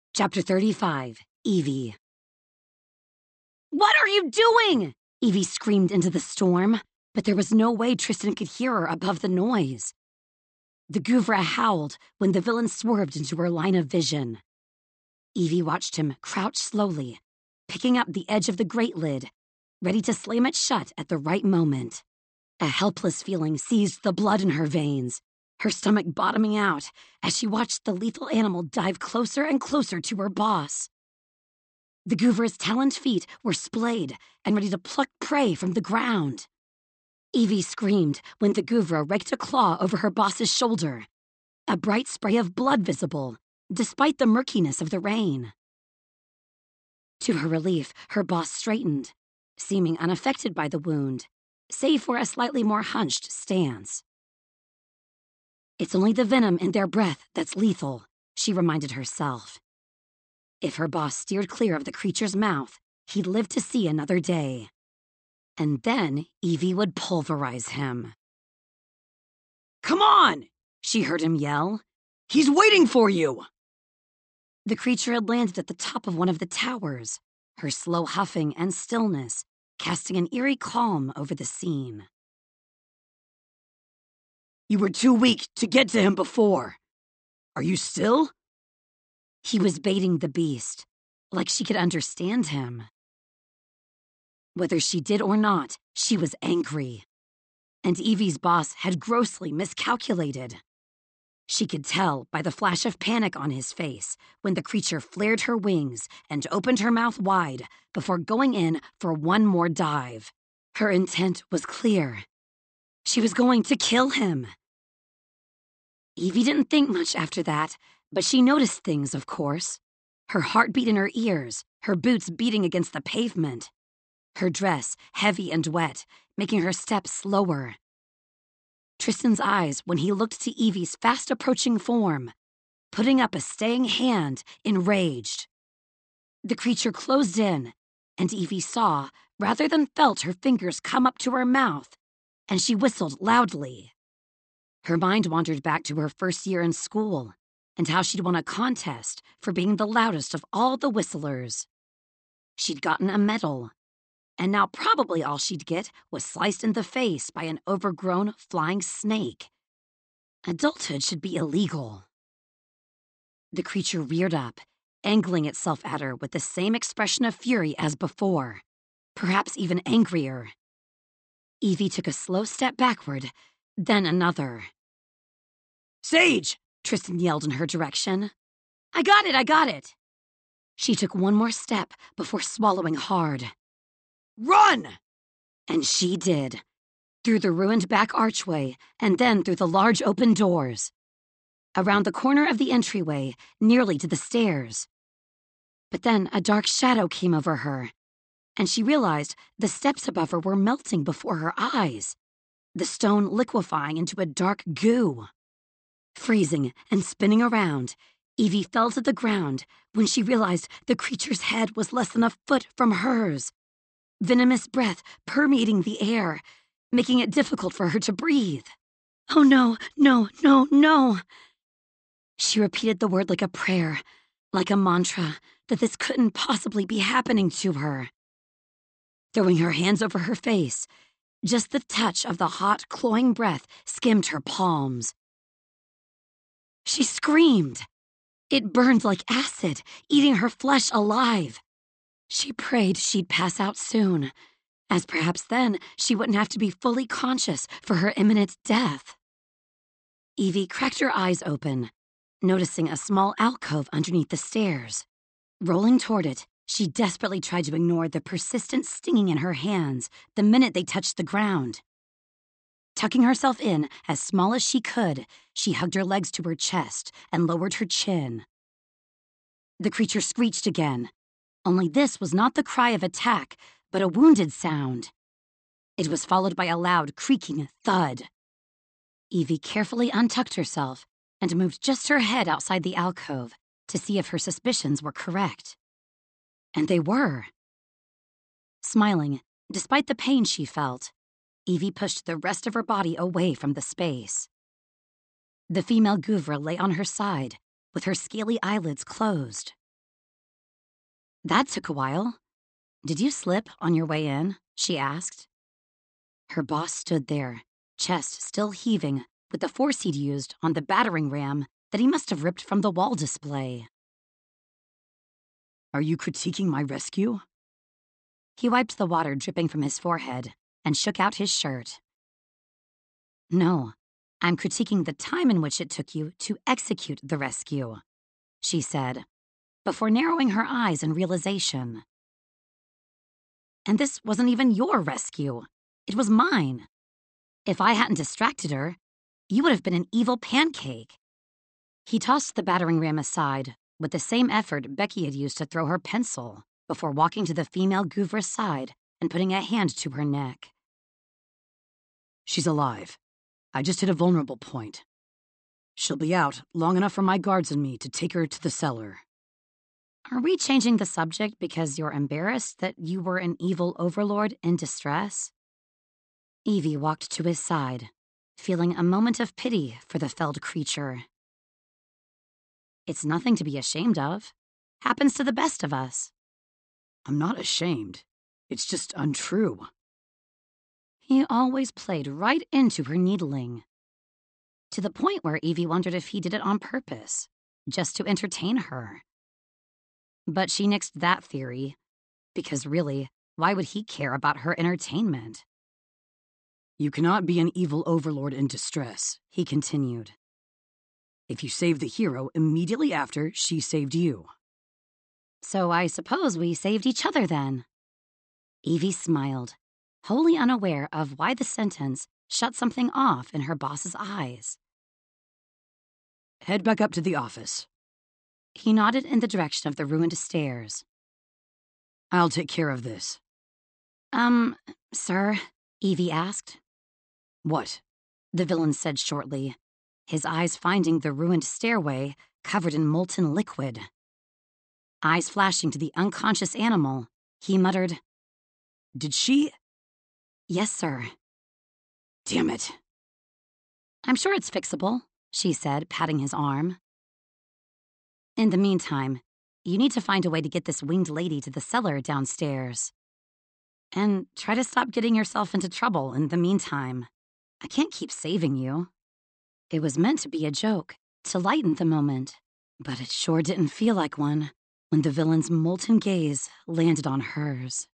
Chapter 35, Evie. "What are you doing?" Evie screamed into the storm, but there was no way Tristan could hear her above the noise. The Guvra howled when the villain swerved into her line of vision. Evie watched him crouch slowly, picking up the edge of the grate lid, ready to slam it shut at the right moment. A helpless feeling seized the blood in her veins, her stomach bottoming out as she watched the lethal animal dive closer and closer to her boss. The Guvra's taloned feet were splayed and ready to pluck prey from the ground. Evie screamed when the Guvra raked a claw over her boss's shoulder, a bright spray of blood visible, despite the murkiness of the rain. To her relief, her boss straightened, seeming unaffected by the wound, save for a slightly more hunched stance. It's only the venom in their breath that's lethal, she reminded herself. If her boss steered clear of the creature's mouth, he'd live to see another day. And then Evie would pulverize him. "Come on!" she heard him yell. "He's waiting for you!" The creature had landed at the top of one of the towers, her slow huffing and stillness casting an eerie calm over the scene. "You were too weak to get to him before. Are you still?" He was baiting the beast, like she could understand him. Whether she did or not, she was angry. And Evie's boss had grossly miscalculated. She could tell by the flash of panic on his face when the creature flared her wings and opened her mouth wide before going in for one more dive. Her intent was clear. She was going to kill him. Evie didn't think much after that, but she noticed things, of course. Her heartbeat in her ears, her boots beating against the pavement. Her dress heavy and wet, making her step slower. Tristan's eyes when he looked to Evie's fast-approaching form, putting up a staying hand, enraged. The creature closed in, and Evie saw, rather than felt, her fingers come up to her mouth, and she whistled loudly. Her mind wandered back to her first year in school, and how she'd won a contest for being the loudest of all the whistlers. She'd gotten a medal, and now probably all she'd get was sliced in the face by an overgrown flying snake. Adulthood should be illegal. The creature reared up, angling itself at her with the same expression of fury as before, perhaps even angrier. Evie took a slow step backward, then another. "Sage!" Tristan yelled in her direction. I got it! She took one more step before swallowing hard. "Run!" And she did, through the ruined back archway and then through the large open doors, around the corner of the entryway, nearly to the stairs. But then a dark shadow came over her, and she realized the steps above her were melting before her eyes, the stone liquefying into a dark goo. Freezing and spinning around, Evie fell to the ground when she realized the creature's head was less than a foot from hers. Venomous breath permeating the air, making it difficult for her to breathe. Oh no, no, no, no. She repeated the word like a prayer, like a mantra, that this couldn't possibly be happening to her. Throwing her hands over her face, just the touch of the hot, cloying breath skimmed her palms. She screamed. It burned like acid, eating her flesh alive. She prayed she'd pass out soon, as perhaps then she wouldn't have to be fully conscious for her imminent death. Evie cracked her eyes open, noticing a small alcove underneath the stairs. Rolling toward it, she desperately tried to ignore the persistent stinging in her hands the minute they touched the ground. Tucking herself in as small as she could, she hugged her legs to her chest and lowered her chin. The creature screeched again. Only this was not the cry of attack, but a wounded sound. It was followed by a loud, creaking thud. Evie carefully untucked herself and moved just her head outside the alcove to see if her suspicions were correct. And they were. Smiling, despite the pain she felt, Evie pushed the rest of her body away from the space. The female Guvra lay on her side, with her scaly eyelids closed. That took a while. Did you slip on your way in? She asked. Her boss stood there, chest still heaving, with the force he'd used on the battering ram that he must have ripped from the wall display. Are you critiquing my rescue? He wiped the water dripping from his forehead and shook out his shirt. No, I'm critiquing the time in which it took you to execute the rescue, she said, before narrowing her eyes in realization. And this wasn't even your rescue. It was mine. If I hadn't distracted her, you would have been an evil pancake. He tossed the battering ram aside with the same effort Becky had used to throw her pencil before walking to the female Guvra's side and putting a hand to her neck. She's alive. I just hit a vulnerable point. She'll be out long enough for my guards and me to take her to the cellar. Are we changing the subject because you're embarrassed that you were an evil overlord in distress? Evie walked to his side, feeling a moment of pity for the felled creature. It's nothing to be ashamed of. Happens to the best of us. I'm not ashamed. It's just untrue. He always played right into her needling, to the point where Evie wondered if he did it on purpose, just to entertain her. But she nixed that theory, because really, why would he care about her entertainment? You cannot be an evil overlord in distress, he continued. If you saved the hero immediately after she saved you. So I suppose we saved each other then. Evie smiled, wholly unaware of why the sentence shut something off in her boss's eyes. Head back up to the office. He nodded in the direction of the ruined stairs. I'll take care of this. Sir? Evie asked. What? The villain said shortly, his eyes finding the ruined stairway covered in molten liquid. Eyes flashing to the unconscious animal, he muttered, Did she? Yes, sir. Damn it. I'm sure it's fixable, she said, patting his arm. In the meantime, you need to find a way to get this winged lady to the cellar downstairs. And try to stop getting yourself into trouble in the meantime. I can't keep saving you. It was meant to be a joke, to lighten the moment, but it sure didn't feel like one when the villain's molten gaze landed on hers.